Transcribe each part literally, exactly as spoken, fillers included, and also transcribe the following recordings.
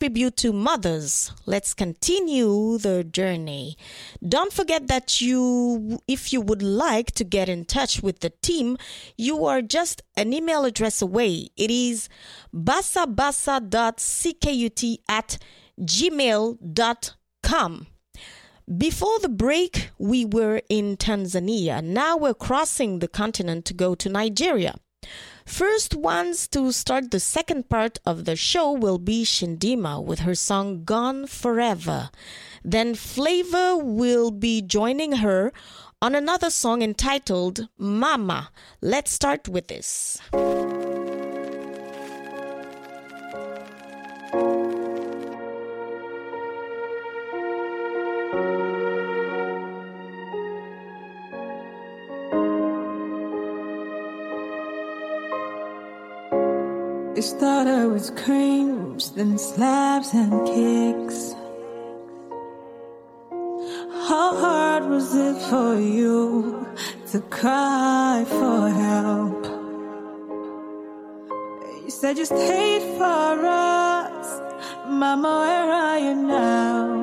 tribute to mothers. Let's continue the journey. Don't forget that you, if you would like to get in touch with the team, you are just an email address away. It is basabasa dot ckut at gmail dot com. Before the break, we were in Tanzania. Now we're crossing the continent to go to Nigeria. First ones to start the second part of the show will be Shindima with her song Gone Forever. Then Flavor will be joining her on another song entitled Mama. Let's start with this. It started with screams, then slaps and kicks. How hard was it for you to cry for help? You said you stayed for us. Mama, where are you now?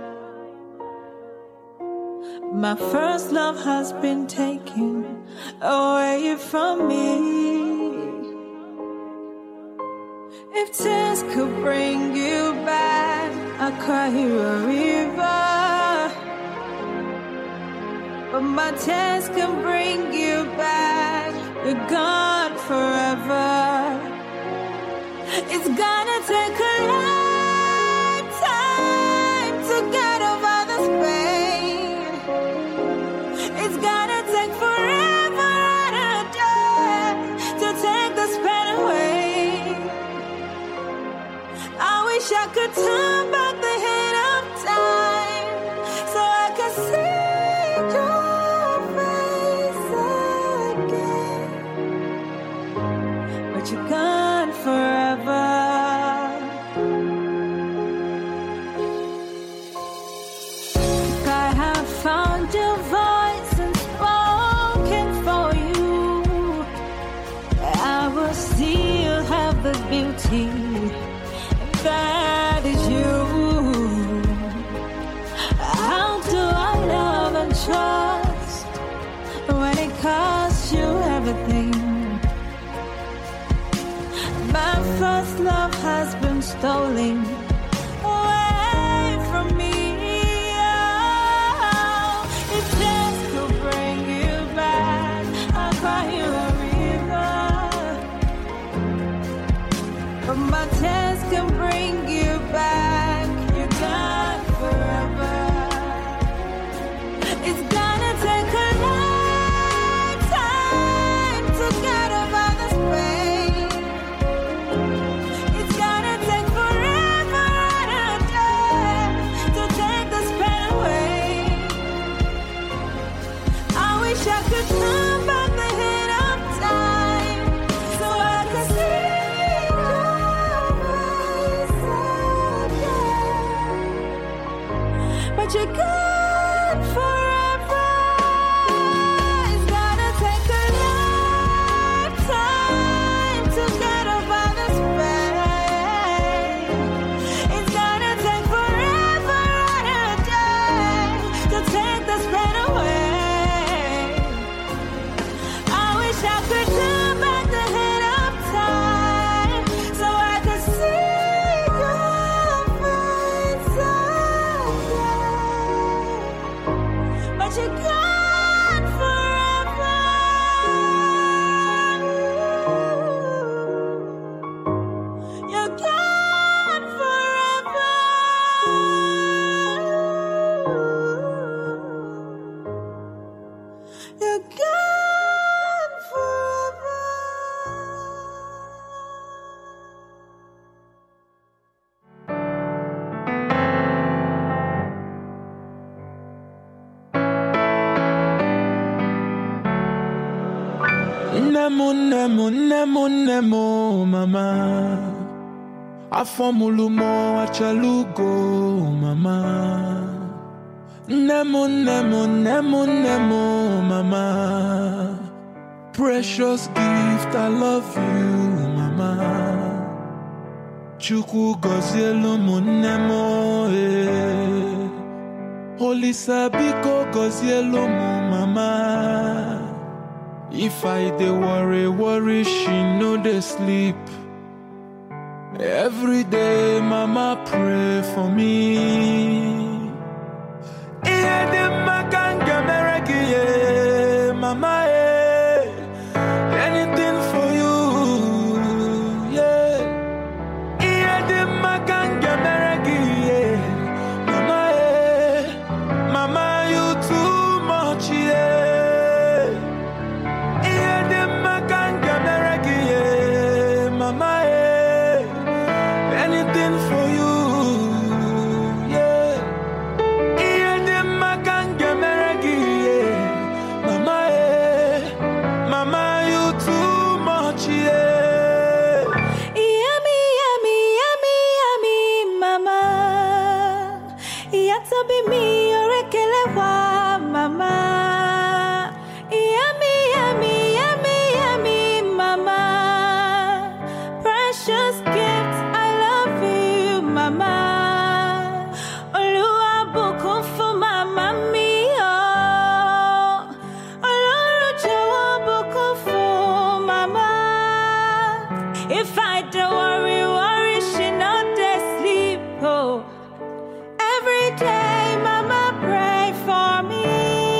My first love has been taken away from me. If tears could bring you back, I'd cry you a river. But my tears can bring you back. You're gone forever. It's gonna take a lifetime to get over this pain. It's gonna take forever and a day to take this pain away. I wish I could turn back the hand of time so I could see your face again. But you're gone forever. If I have found your voice and spoken for you, I will still have the beauty that is you. How do I love and trust when it costs you everything? My first love has been stolen away from me. Oh, if tears could bring you back, I'll cry you a river. But my tears can bring you back. You're gone forever. It's gonna take a lifetime to get over this pain. It's gonna take forever and a day to take this pain away. I wish I could turn back the hand of time so I could see. But you're gone forever. It's gonna take a lifetime to get over this pain. It's gonna take forever and a day to take this pain away. I wish I could turn back the hand of time so I could see your face again. But you're gone forever. You're gone forever. You're gone forever. Nemo, nemo, nemo, nemo, mama. Afomulumo achalugo, mama. Nemo, nemo, nemo, nemo, mama. Precious gift, I love you, mama. Chukwu gozielu munne mo eh. Holy Sabiko gozielu mu mama. If I dey worry, worry, she no dey sleep. Every day, mama pray for me. Iya de makanga mereki, yeah, mama, eh. Anything for you, yeah. Iya de makanga mereki, yeah, mama, eh. Mama, you too much, yeah. Iya de makanga mereki, yeah, mama, eh. Anything for you, yeah. Iya de makanga mereki, yeah, mama, eh. Mama, you too much, yeah. Yummy, yummy, yummy, yummy, mama. Yata be me orekelewa, mama. Yummy, yummy, yummy, yummy, mama. Precious gift, I love you, mama. Oluwa bùkún fún mama mi, oh. Ọlọ́run jọ̀wọ́ bùkún fún mama. If I don't worry, worry, she not dey sleep, oh. Every day, mama pray for me.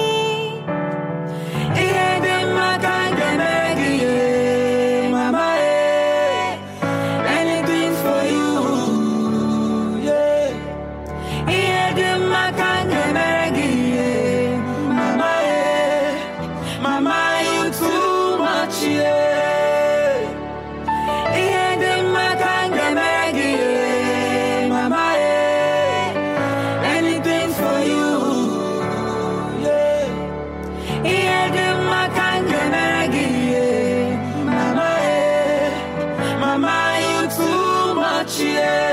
Iya de makanga mereki, yeah, mama, eh. Anything for you, yeah. Iya de makanga mereki, yeah, Mama, eh. Mama, you too much, yeah. Iya de makanga mereki, yeah, Mama, eh. Anything for you, yeah. Iya de makanga mereki, yeah, Mama, eh. Mama, you too much, yeah.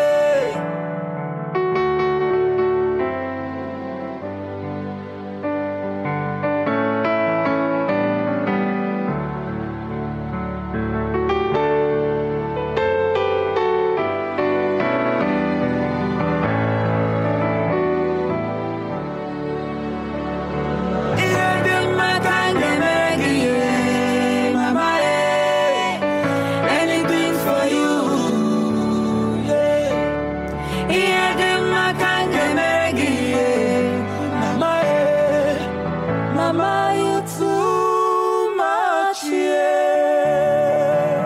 Iya de makanga mereki, yeah, Mama, eh. Anything for you, yeah. Iya de makanga mereki, yeah, Mama, eh. Mama, you too much, yeah.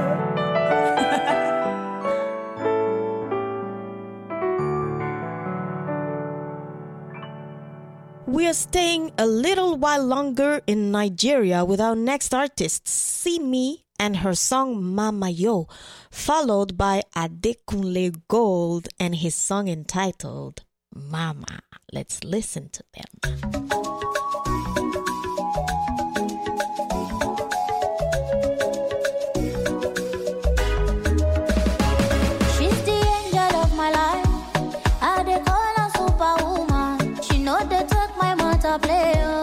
We are staying a little while longer in Nigeria with our next artist, Simi, and her song Mama Yo, followed by Adekunle Gold and his song entitled Mama. Let's listen to them. She's the angel of my life. I dey call her superwoman. She know they take my matter play. Oh.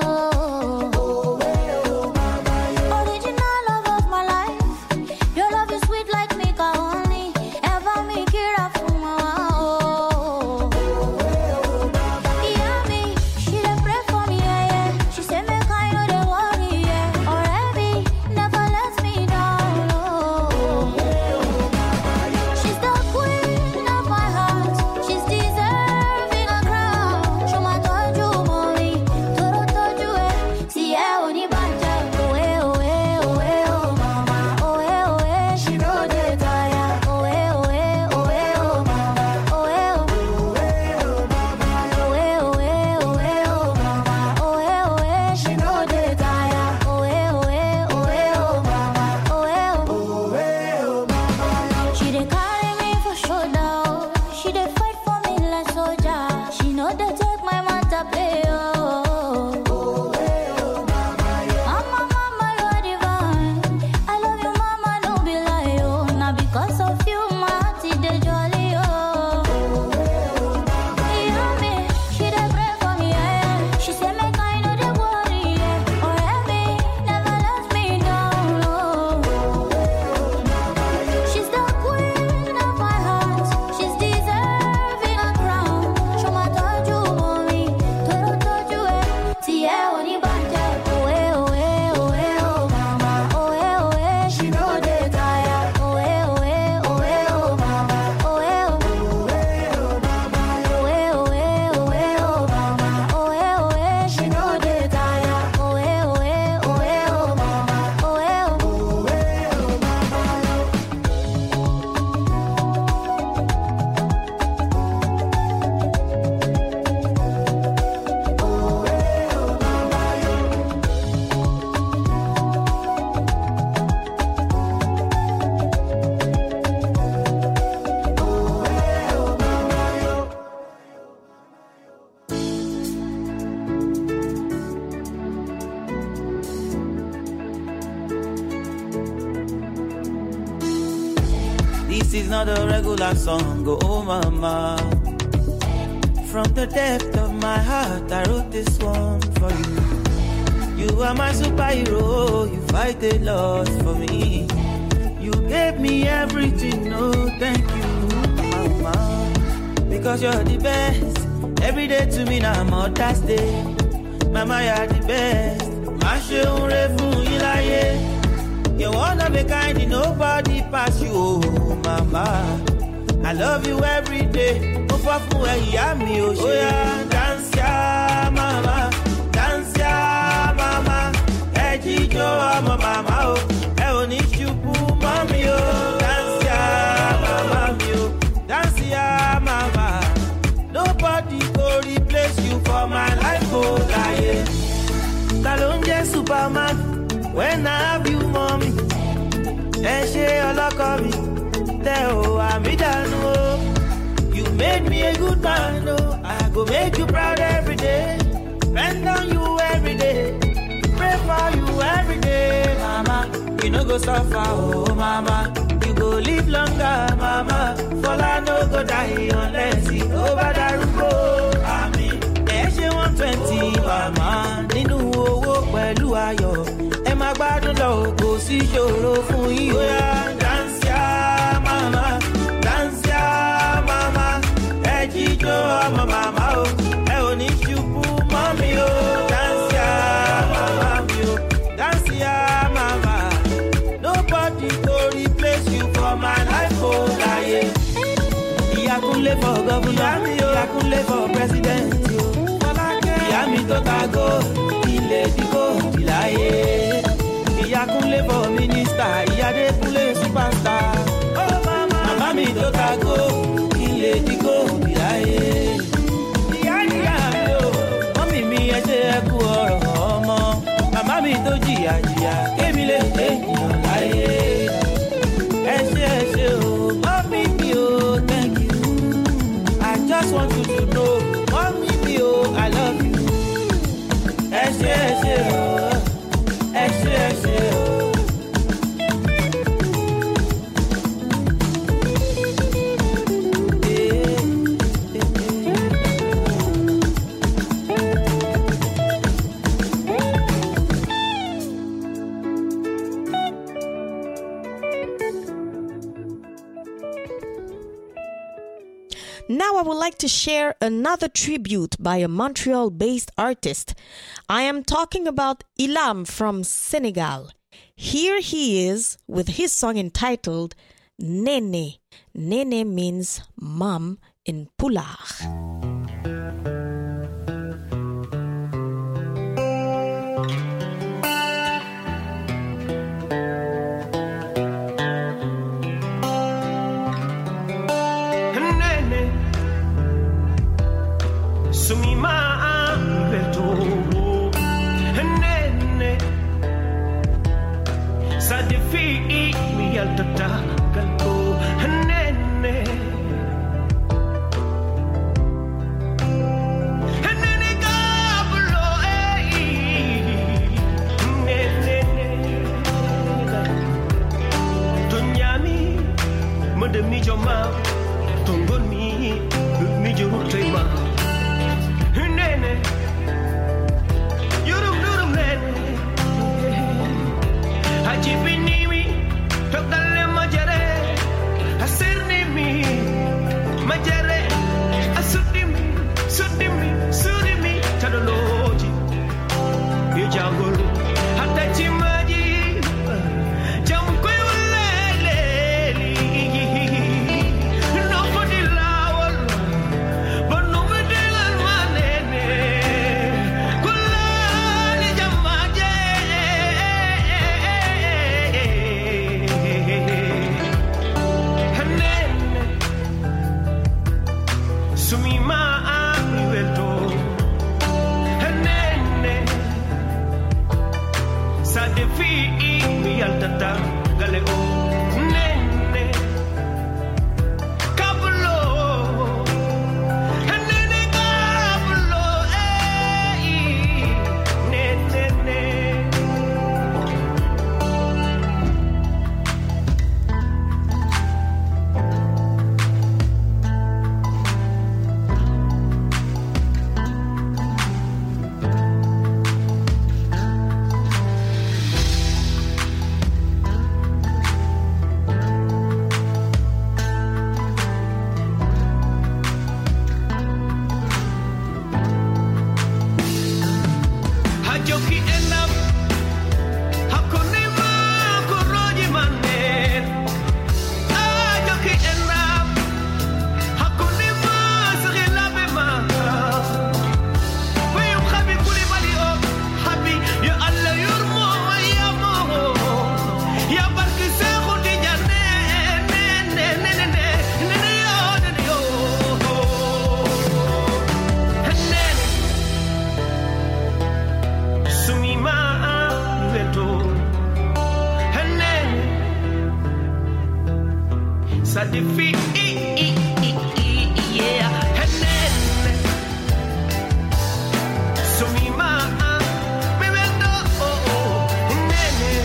Original love of my life. Your love is sweet like Mika honey. Ever me kira fuma. Oh. Yeah, me. She dey pray for me. Yeah, not a regular song. Oh, mama. From the depth of my heart, I wrote this one for you. You are my superhero, you fight a lot for me. You gave me everything, no thank you, mama. Because you're the best, every day to me now, Mother's Day. Mama, you're the best. You're one of a kind, nobody pass you, oh, mama. I love you every day. Oh, yeah, dance, yeah, mama. Dance, yeah, mama. Hey, Chicho, mama, oh. Hey, Onishupu, mommy, oh. Dance, yeah, mama, oh. Dance, yeah, mama. Nobody go replace you for my life, oh, yeah. Talonje Superman, when I have you, mommy. And she all of me. Teo, I'm done, oh. You made me a good man, oh. I go make you proud every day. Spend on you every day. Pray for you every day, mama. You no go suffer, oh, mama. You go live longer, mama. For I no go die unless you over the road. Amen. She one twenty, mama. Ninu owo pẹ̀lú ayọ̀. Ẹ má gbádùn lọ, kò sí ṣòro fún yín. Dance ya, mama. Dance ya, mama. Ẹ jíjó ọmọ màmá o. Ẹ ò ní ṣubú mọ́ mi o. Dance ya, mama mi o. Dance ya, mama. Nobody go replace you for my life, oh, láyé. Ìyá Kúnlé for governor. Ìyá Kúnlé for president, yo. Ìyá mi tó ta go, ilé tí kò láyé. Ìyá Kúnlé for minister, ìyá dé Kúnlé superstar. Màmá mi tó ta go, ilé tí kò láyé. Ìyá ìyá mi o, mọ́mì mi ẹ ṣe ẹ kú ọ̀rọ̀ ọmọ. Màmá mi tó jìyà jìyà, kémi lè ṣe ènìyàn láyé. Ẹ ṣe ẹ ṣe o, mọ́mì mi o, thank you. I just want you to know, mọ́mì mi o, I love you. Ẹ ṣé ẹ ṣé o, ẹ ṣé ẹ ṣé o. Now I would like to share another tribute by a Montreal-based artist. I am talking about Ilam from Senegal. Here he is with his song entitled Nene. Nene means mom in Pulaar. defeat. Yeah, and then so me ma me me do and then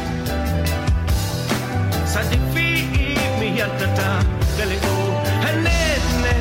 sa defeat me yatata gale go and then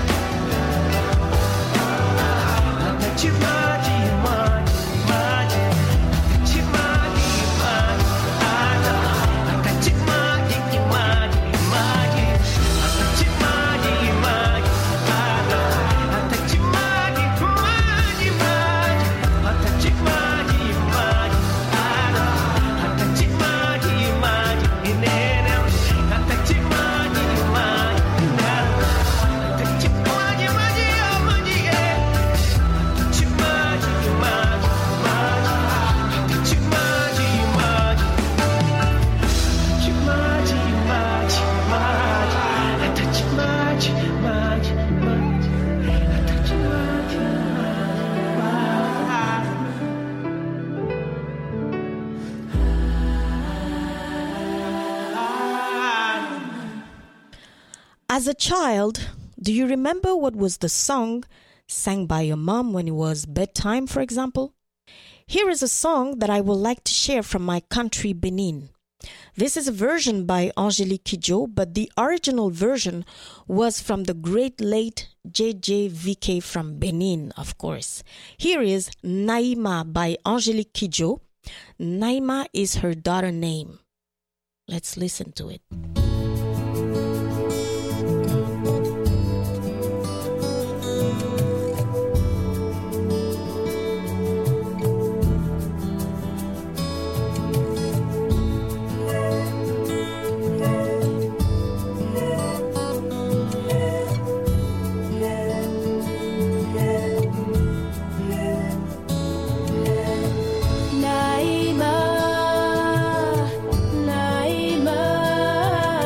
Chimaji, maji, maji, chimaji, maji, ada. Chimaji, maji, maji, chimaji, maji, ada. Chimaji, maji, maji, chimaji, maji, ada. Chimaji, maji, inene. Chimaji, maji, ada. Chimaji, maji, maji, eh. Chimaji, maji, maji, chimaji, maji, chimaji, maji, maji, chimaji, maji, maji, chimaji, As a child, do you remember what was the song sang by your mom when it was bedtime, for example? Here is a song that I would like to share from my country, Benin. This is a version by Angélique Kidjo, but the original version was from the great late J J V K from Benin, of course. Here is Naima by Angélique Kidjo. Naima is her daughter name. Let's listen to it. Naima, Naima,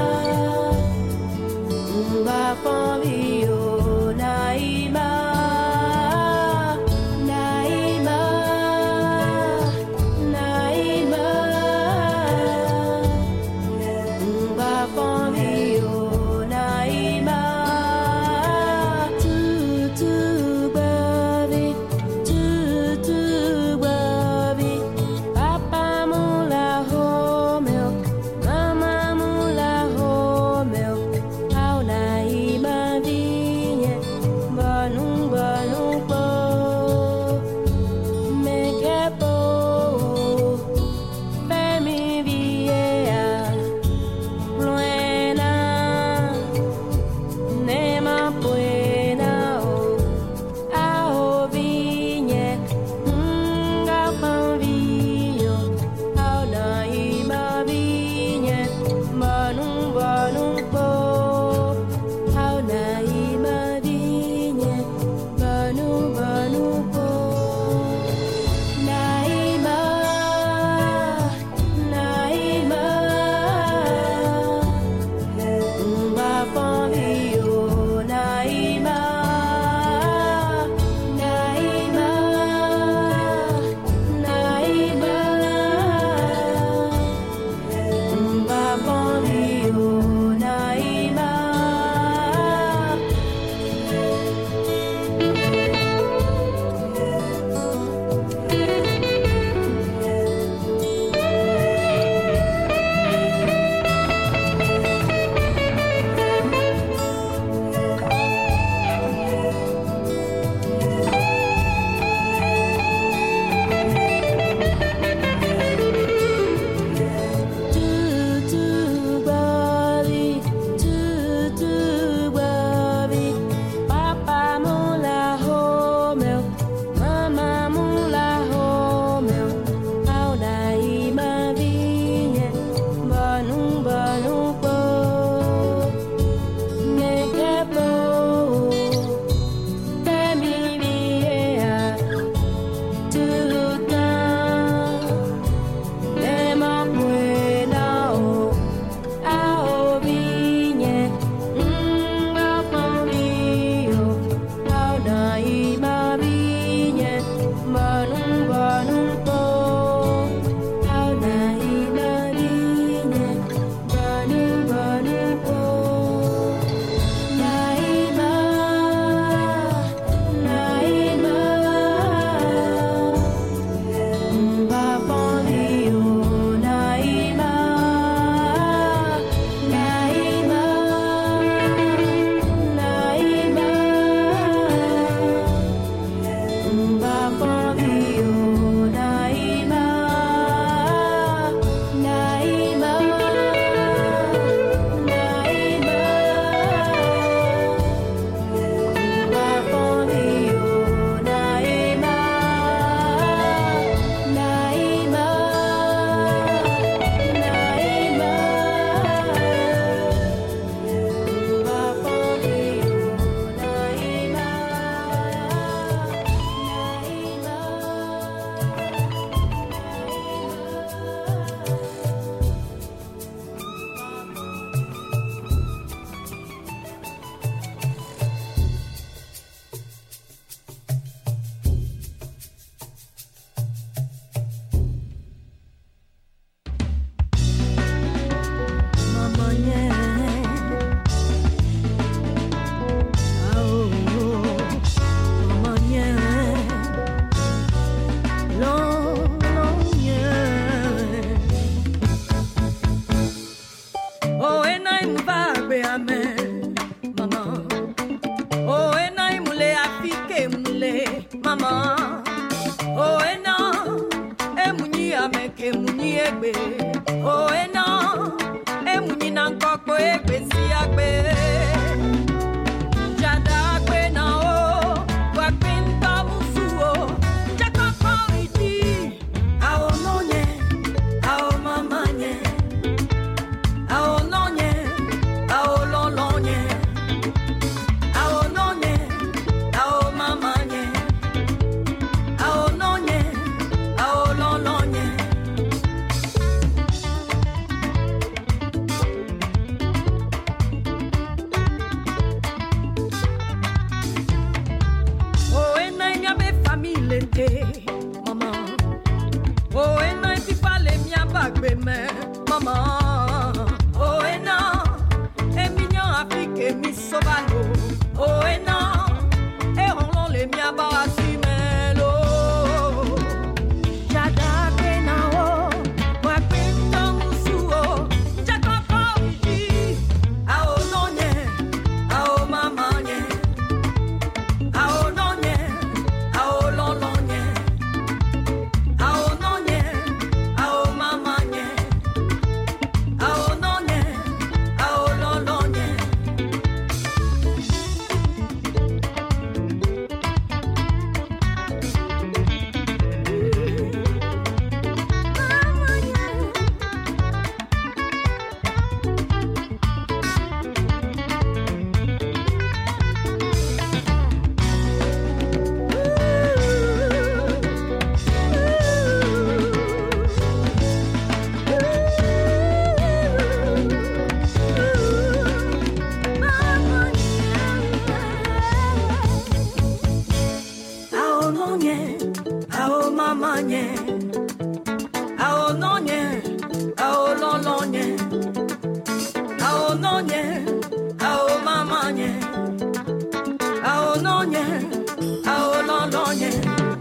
nye. Ao no nye. Ao lo lo nye. Ao no nye. Ao mama nye. Ao no nye. Ao lo lo nye.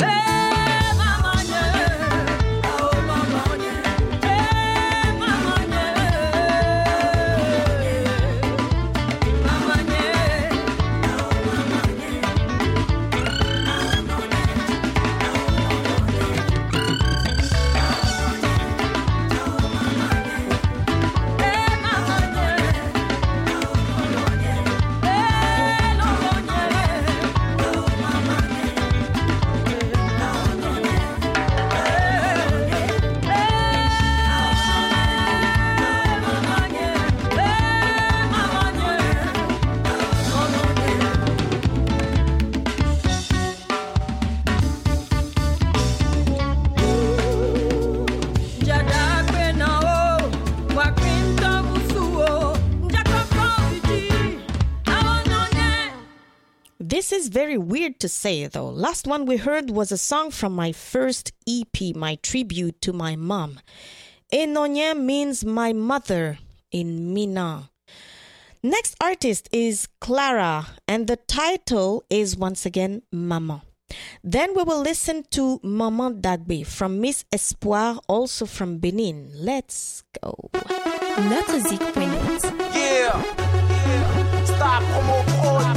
This is very weird to say, though. Last one we heard was a song from my first E P, my tribute to my mom. Enonye means my mother in Mina. Next artist is Clara, and the title is once again Maman. Then we will listen to Maman Dagbe from Miss Espoir, also from Benin. Let's go. Notezik point net. Yeah, yeah. Stop promo prod.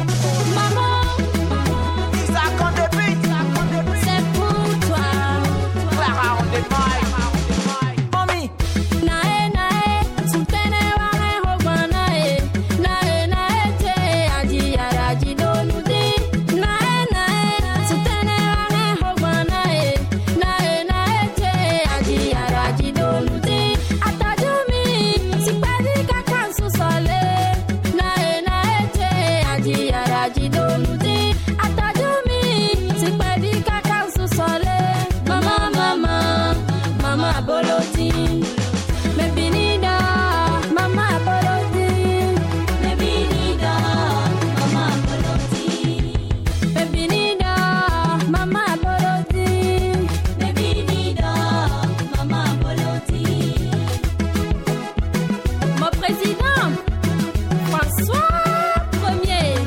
Maman, Isaac on the beat. c'est pour toi. Clara on the mic. Mommy. Nae nae, sutene wane hogwa nae. Nae nae te aji araji donu di. Nae nae, sutene wane hogwa nae. Nae nae te aji araji donu di. Atajumi, sipadi kakansu sole. Nae nae te aji araji donu di. Atajumi, sipadi kakansu sole. Mama mama, mama boloti. Mebinida, mama boloti. Mebinida, mama boloti. Mebinida, mama boloti. Mebinida, mama boloti. Mon président, François Premier.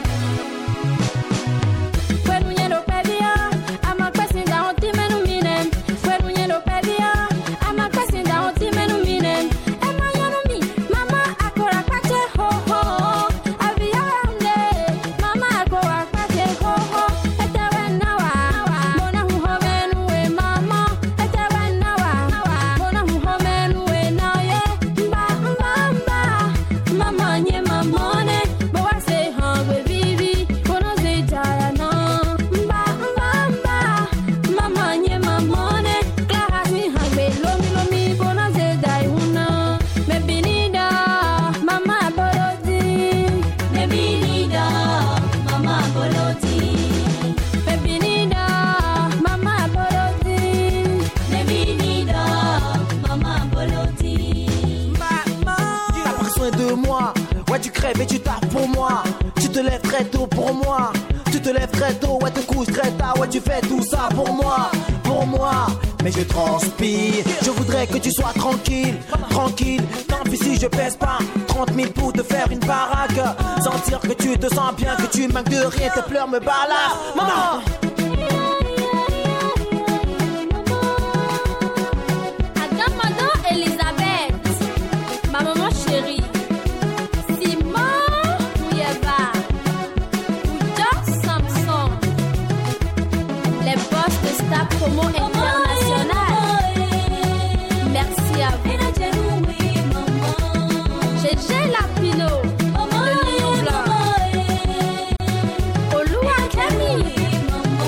Kwenu nyendo pedia, ama kwesi nda onti menu minen. Kwenu nyendo pedia, ama kwesi nda onti menu minen. Ema yonu mi, mama akora kwache ho ho. Avia yande, mama akora kwache ho ho. Etewe nawa, mona huho menu we mama. Etewe nawa, mona huho menu we na ye. Mba mba mba, mama nye mamone. Bawa se hangwe vivi, kono se jaya na. Mba mba mba, mama nye mamone. Clara si hangwe lomi lomi, kono se dai huna. Mebinida, mama boloti. Mebinida, mama boloti. Mebinida, mama boloti. Mebinida, mama boloti. T'as pris soin de moi. Ouais, tu crèves et tu taffes pour moi. Tu te lèves très tôt pour moi. Tu te lèves très tôt, ouais, te couches très tard. Ouais, tu fais tout ça pour moi. Pour moi. Mais je transpire. Je voudrais que tu sois tranquille. Tranquille. Tant pis si je pèse pas trente mille pour te faire une baraque. Sentir que tu te sens bien, que tu manques de rien. Tes pleurs me baladent. Maman. Agamado Elisabeth, ma maman chérie. Simon Mouyeva, Ouja Samson, les boss de Star Promo International. Merci à vous. Gégé Lapino, le lion blanc. Olua Camille,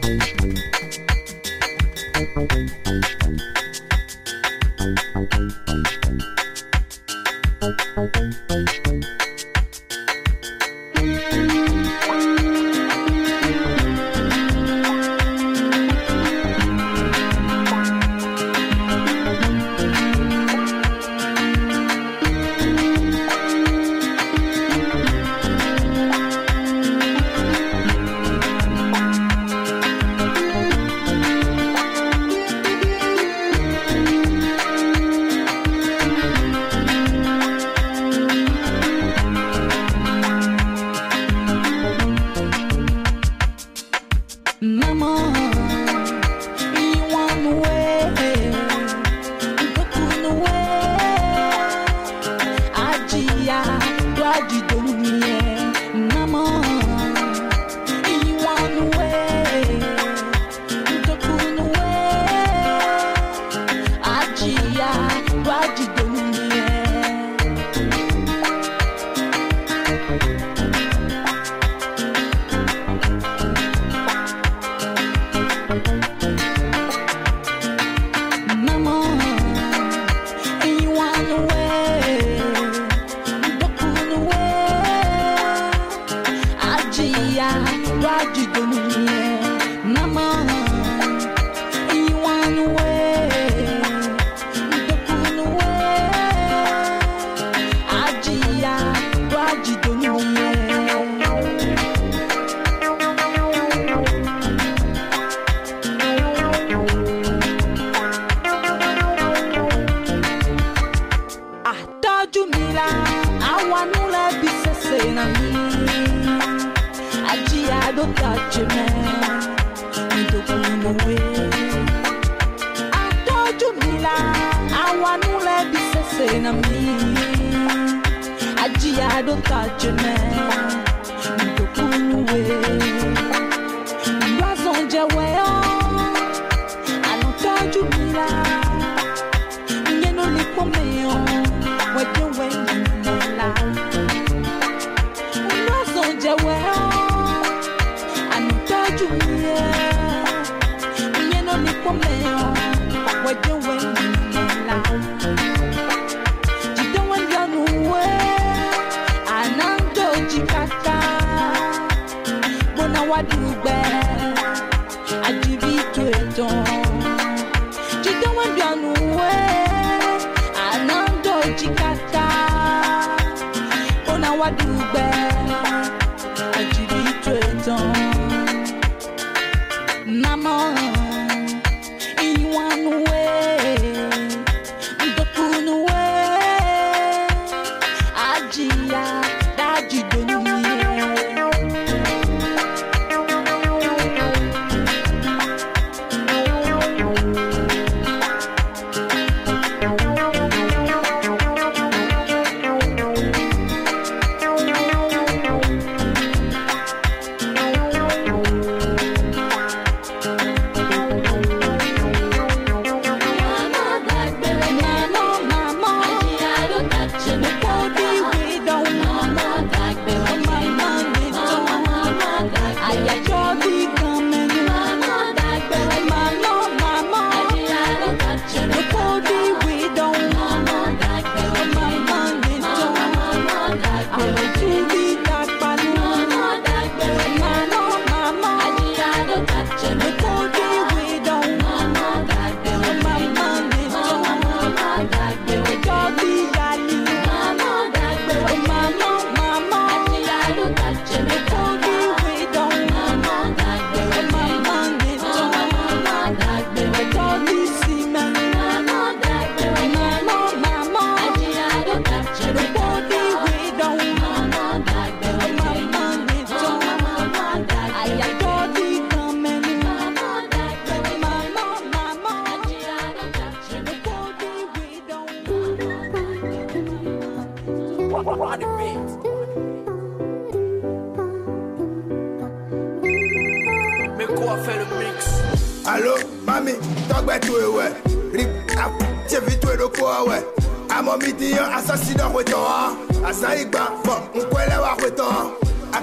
Allô, mami, talk back to it, ouais. Rip, tap, j'ai vu toi le quoi, ouais. À mon midi, assassinat, retant, à Saïba, bon, on peut l'avoir retant. À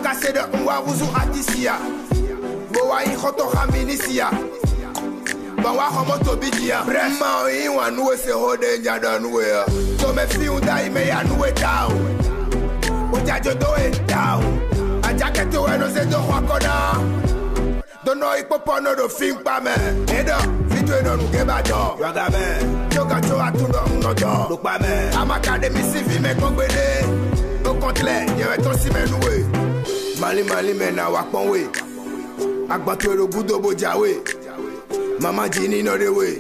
cassé de Mwa Wuzu Atisia. Boa in Hoto Haminisia. Bawa Homoto Bidia. Bref, ma in one way se hode Njadan way. So me feel that me ya no down. Uja jodo it down. A jacket to when se do Wakona. Don't know if Papa no do think pa me. Edo, fit we no get bad dog. Yaga me. Yoga to atuno no dog. Look pa me. Am academy civi me kongbele. Au contraire, y'a ton si men noué. Mali mali men na wakpon we. Akbato lo gudo bojawe. Mama jini no de we.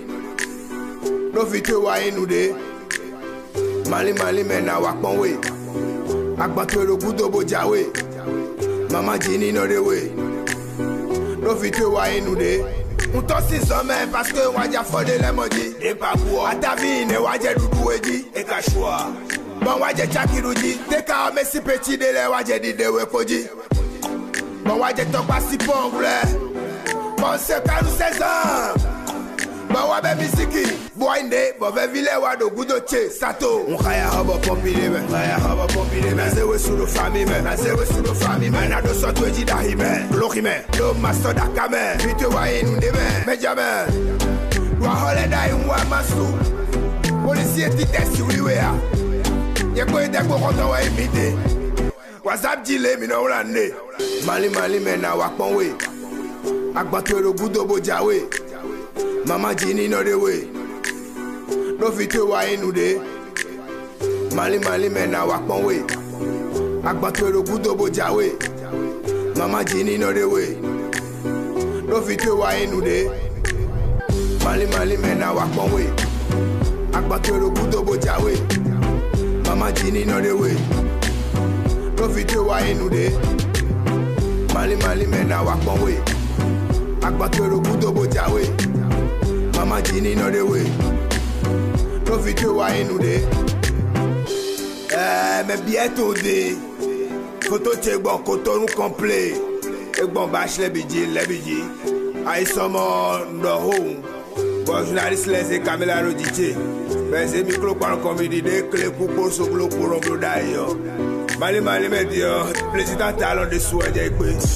No fit wa inu de. Mali mali men na wakpon we. Akbato lo gudo bojawe. Mama jini no de we. No fit wa inu de. On t'en six hommes parce que waja fode le modi. Et pas quoi. A ta vie ne waja dudu weji. Et kashwa. Bon waje chakiruji. Teka mesi petit de le waje di de we koji. Bon waje tokwa si pongle. Bon se kanu seize ans. Bon wabe misiki. Boinde. Bon ve vile wado gudo che. Sato. On kaya hobo popile me. Kaya hobo popile me. Nazewe sulu fami me. Nazewe sulu fami me. Nado soto eji dahi me. Bloki me. Lo maso daka me. Vite wa inu de me. Benjamin. Wa hole da inwa masu. Policier titesi wiwea. Yeko ete ko konta wa imite. WhatsApp jile mi no rande. Mali mali me na wakpon we. Akbato ero gudo bojawe. Mama jini no de we. No fit wa inu de. Mali mali me na wakpon we. Akbato ero gudo bojawe. Mama jini no de we. No fit wa inu de. Mali mali me na wakpon we. Akbato ero gudo bojawe. Mama jini no de we. No fit wa inu de. Mali mali me na wakpon we. Akbato ero gudo bojawe. Mama jini no de we. No fit wa inu de. Eh, mais bientôt de. Photo check bon coton complet. Et bon bâche les bidji, les bidji. I summon the home. Bon journaliste les Camila Rodiche. Ben c'est micro par comédie de clé pour so glo pour on glo d'ailleurs. Mali mali me dio. Président talon de soin de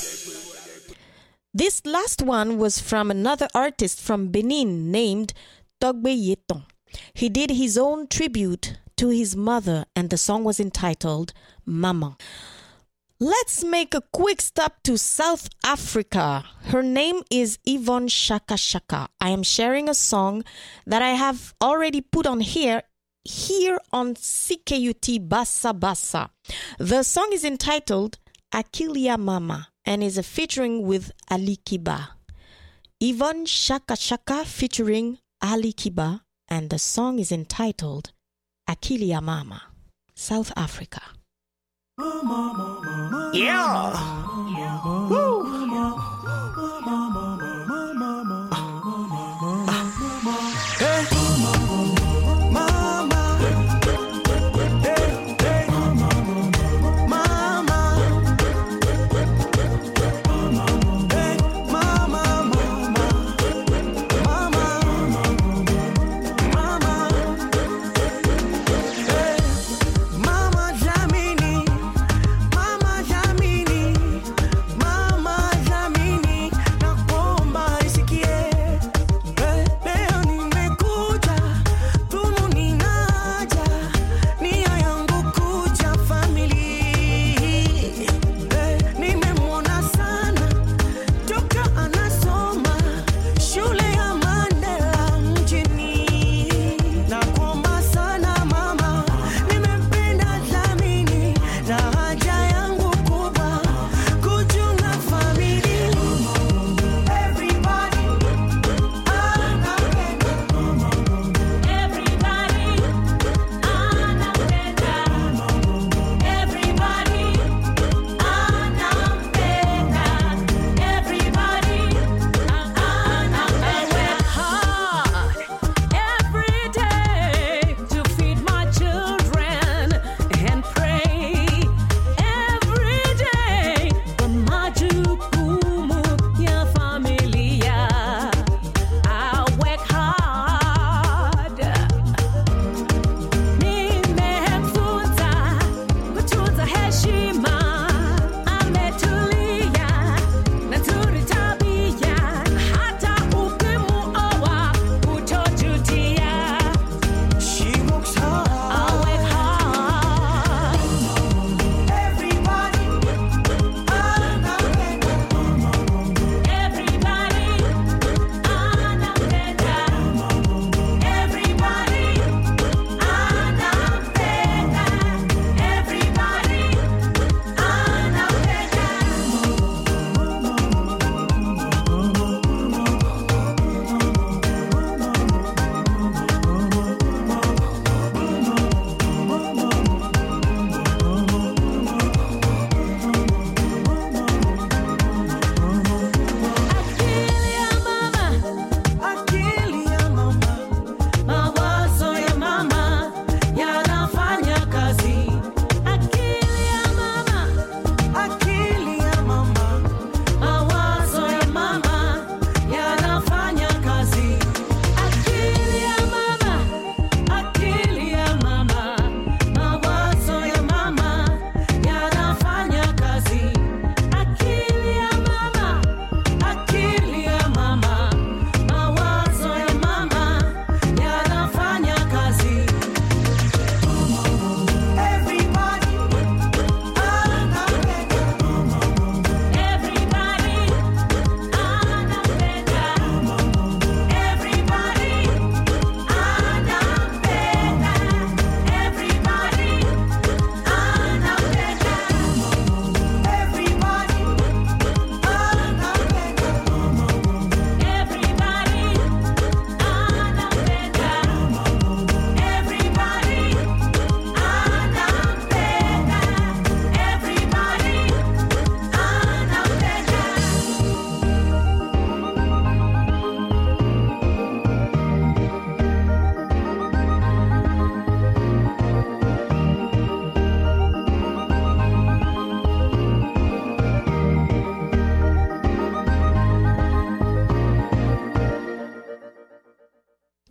This last one was from another artist from Benin named Togbe Yeton. He did his own tribute to his mother, and the song was entitled Mama. Let's make a quick stop to South Africa. Her name is Yvonne Shaka Shaka. I am sharing a song that I have already put on here, here on C K U T Bassa Bassa. The song is entitled Akilia Mama and is a featuring with Ali Kiba. Yvonne Shaka Shaka featuring Ali Kiba, and the song is entitled Akilia Mama, South Africa. Yeah. Woo. Hey. Mama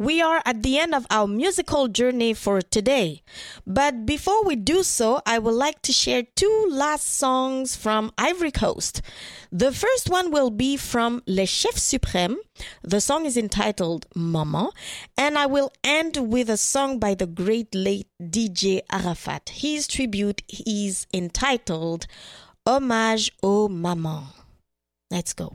we are at the end of our musical journey for today. But before we do so, I would like to share two last songs from Ivory Coast. The first one will be from Les Chefs Suprêmes. The song is entitled Maman. And I will end with a song by the great late D J Arafat. His tribute is entitled Hommage aux Mamans. Let's go.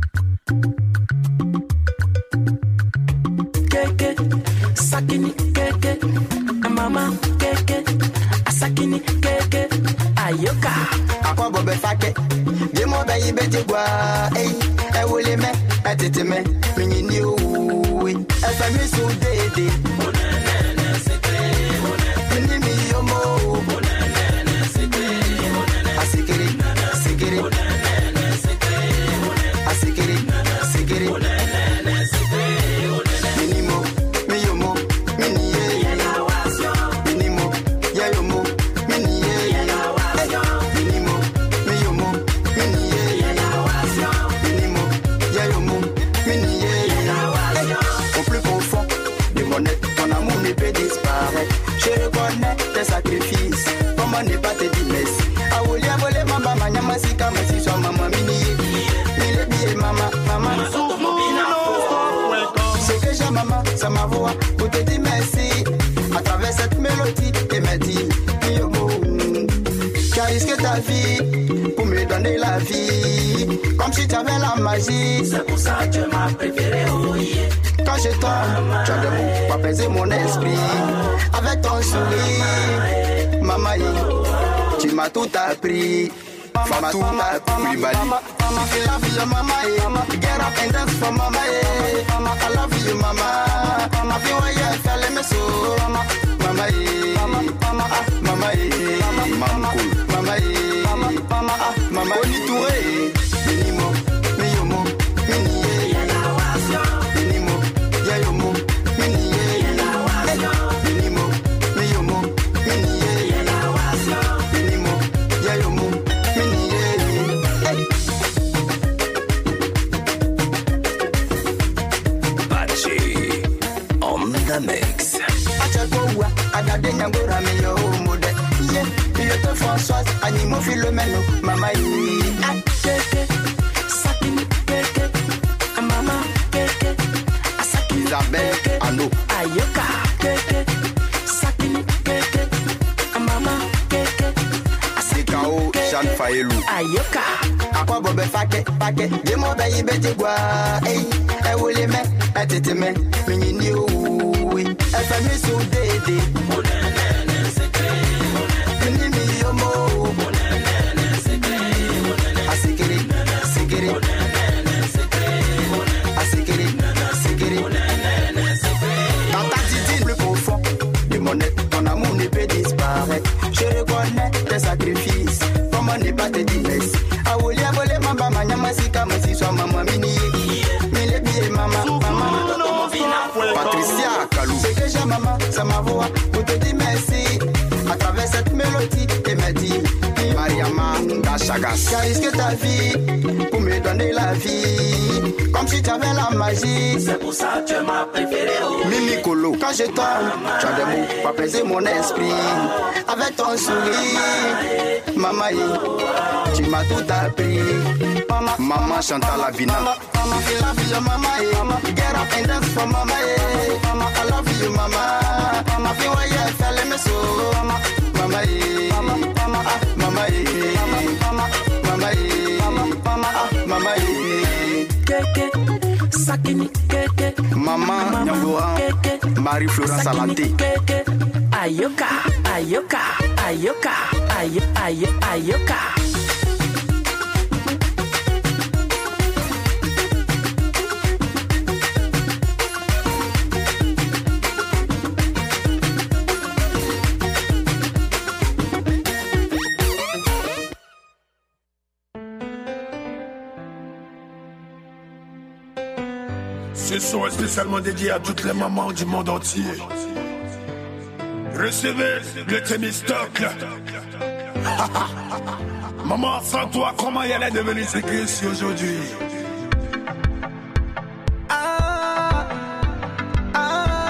Keke, sakini keke, mama keke, asakini keke, ayoka. Akwa bobe fake, demo be ibe jegwa, eh, e wole me, e tete me, minyi ni uwi, e fe mi su dede. Onenene sekre, onenene, minyi mi yomo, onenene sekre, onenene, asikiri, sikiri, onenene sekre, onenene, asikiri, sikiri, onenene sekre, onenene, minimo, mi yomo, mini ye, ya wasyo, minimo, ya yomo, mini ye, ya wasyo, minimo, mi yomo, mini ye, ya wasyo, minimo, ya yomo, mini ye, ya wasyo. Au plus profond de mon être, ton amour ne peut disparaître. Je reconnais tes sacrifices, comment ne pas te dire merci. Awoli awole mamba manya masika masiswa mama mini ye, mille billets mama, mama. Ce que j'aime maman, c'est ma voix pour te dire merci. À travers cette mélodie, et me dire, Yomo, tu as risqué ta vie pour me donner la vie, comme si tu avais la magie. C'est pour ça que tu m'as préféré, oh yeah. Quand je tombe, tu as des mots pour apaiser mon esprit. Avec ton sourire, maman, tu m'as tout appris. Mama, tout appris, Bali. I love you, mama. Get up and dance for mama. I love you, mama. I feel why you fell me so. Mama, mama, mama, mama, mama, mama, mama, Oni Touré. Minimo, miyomo, miniye. Minimo, yayomo, miniye. Minimo, miyomo, miniye. Minimo, yayomo. The mix. Achagoua, Adade Nyangora me yo mode. Yeah, Pilote Françoise, Animo Philomeno, Mama yi. Keke, sakini keke, mama keke, asakini Isabelle Ano, ayoka keke, sakini keke, mama keke, Sikao Jean Faelou, ayoka. Akwa bobe fake, fake, demo be ibe jegwa, eh, e wole me, e tete me, minyi ni uwi, e fe mi su dede. Onenene sekre, onenene, minyi mi yomo, onenene sekre, onenene, asikiri, sikiri, onenene sekre, onenene, asikiri, sikiri, onenene sekre. Dans ta titine plus profond de mon être, ton amour ne peut disparaître. Je reconnais tes sacrifices, comment ne pas te dire merci. Awoli awole mamba manya masika masiswa mama mini mille billets mama mama. Patricia Kalou, c'est que j'aime maman, c'est ma voix pour te dire merci. À travers cette mélodie, et me dit Mariama Dachagas, tu as risqué ta vie pour me donner la vie, comme si tu avais la magie. C'est pour ça que tu m'as préféré, oh. Mimi Kolo, quand je tombe, tu as des mots pour apaiser mon esprit. Avec ton sourire, maman, tu m'as tout appris. Mama, maman Chantal Lavina. Mama, I love you, mama. Get up and dance for mama. Mama, I love you, mama. Mama, feel why you fell me so. Mama, mama, mama, mama, mama, mama, mama, mama, Keke, sakini keke, Maman Nyangora, Marie-Florence Salaté. Keke, ayoka, ayoka, ayoka, ayo, ayo, ayoka. Ce son est spécialement dédié à toutes les mamans du monde entier. Recevez le Thémistocle. Maman, sans toi, comment elle est devenue ce qu'elle est ici aujourd'hui? Ah, ah,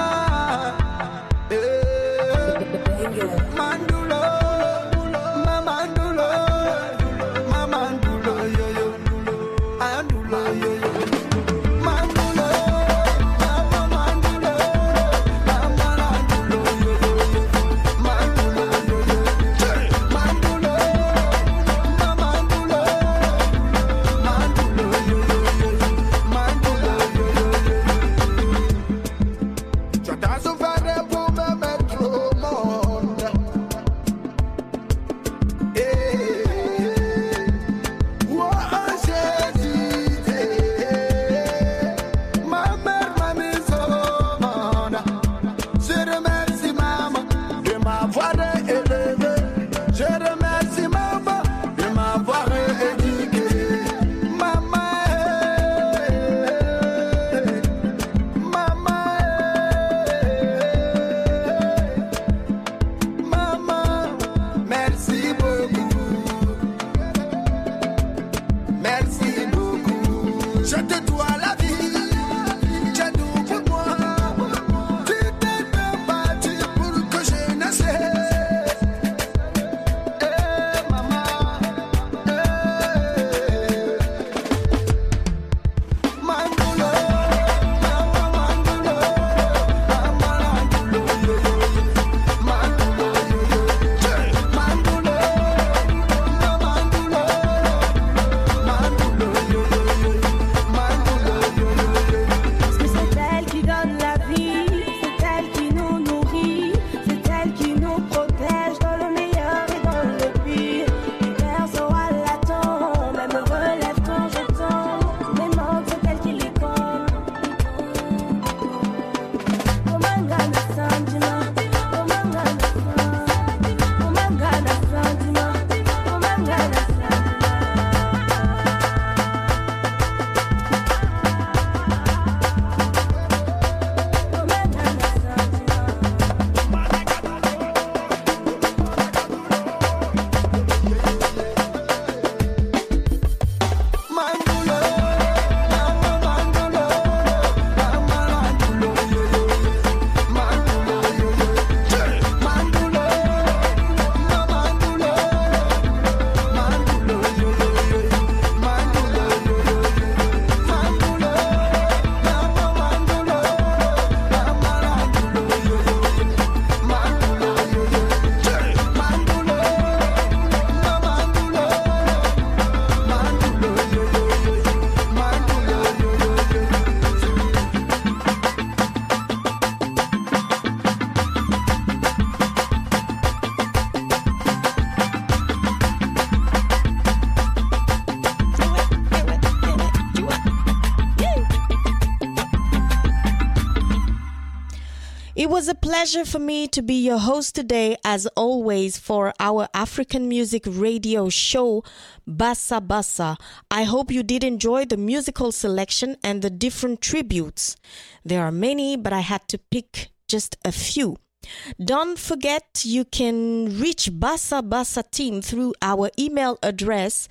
It was a pleasure for me to be your host today, as always, for our African music radio show, Bassa Bassa. I hope you did enjoy the musical selection and the different tributes. There are many, but I had to pick just a few. Don't forget you can reach Bassa Bassa team through our email address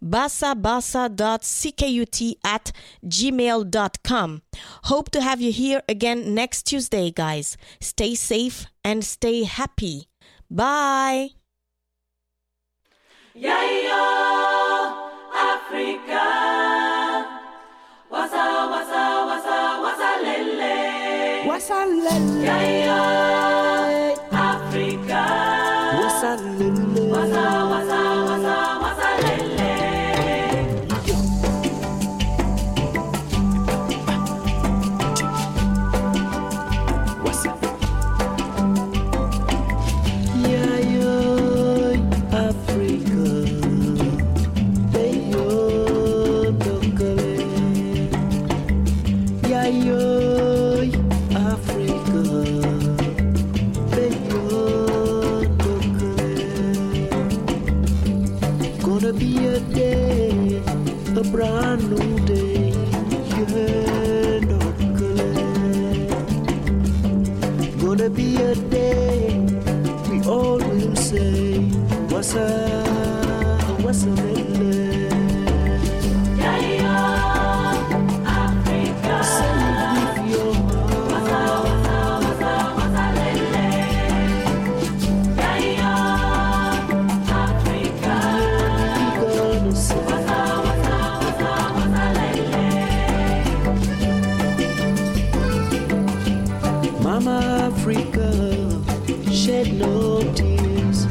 bassabassa dot cut at gmail dot com. Hope to have you here again next Tuesday, guys. Stay safe and stay happy. Bye. Yayo, Africa. Wasa, wasa, wasa, wasa, lele. Wasa, lele. Yayo. Wasa lele, wasa wasa wasa wasa lele. Wasa. Yeah yo, Africa. Hey yo, dokale. Yeah yo, Africa. Gonna be a day, a brand new day, yeah, not good. Gonna be a day, we all will say, what's up, what's up, yeah, yeah, Africa. Say with your heart. What's up, what's up, yeah, yeah, Africa. Gonna say, what's up, what's up, what's up, what's up, Africa, shed no tears.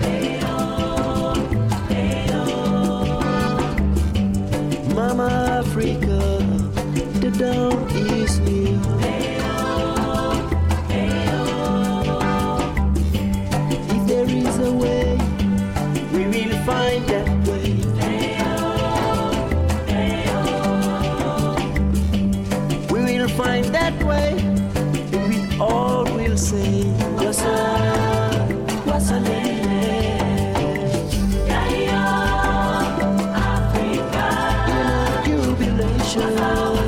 Mama Africa, the dawn is near. If there is a way, we will find that way. We will find that way, and we all will say, Wassa, Wassa Lele. Africa, in a jubilation.